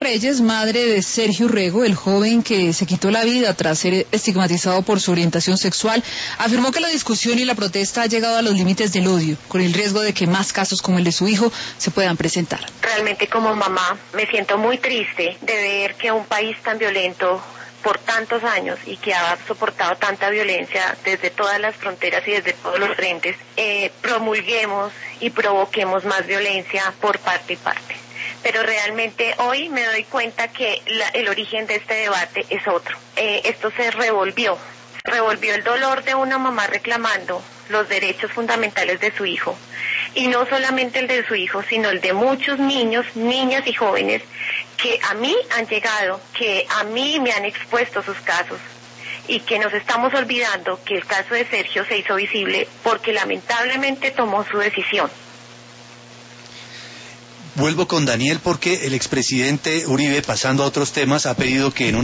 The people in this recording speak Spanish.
Reyes, madre de Sergio Urrego, el joven que se quitó la vida tras ser estigmatizado por su orientación sexual, afirmó que la discusión y la protesta ha llegado a los límites del odio, con el riesgo de que más casos como el de su hijo se puedan presentar. Realmente como mamá me siento muy triste de ver que un país tan violento por tantos años y que ha soportado tanta violencia desde todas las fronteras y desde todos los frentes, promulguemos y provoquemos más violencia por parte y parte. Pero realmente hoy me doy cuenta que el origen de este debate es otro. Esto se revolvió el dolor de una mamá reclamando los derechos fundamentales de su hijo. Y no solamente el de su hijo, sino el de muchos niños, niñas y jóvenes que a mí han llegado, que a mí me han expuesto sus casos. Y que nos estamos olvidando que el caso de Sergio se hizo visible porque lamentablemente tomó su decisión. Vuelvo con Daniel porque el expresidente Uribe, pasando a otros temas, ha pedido que en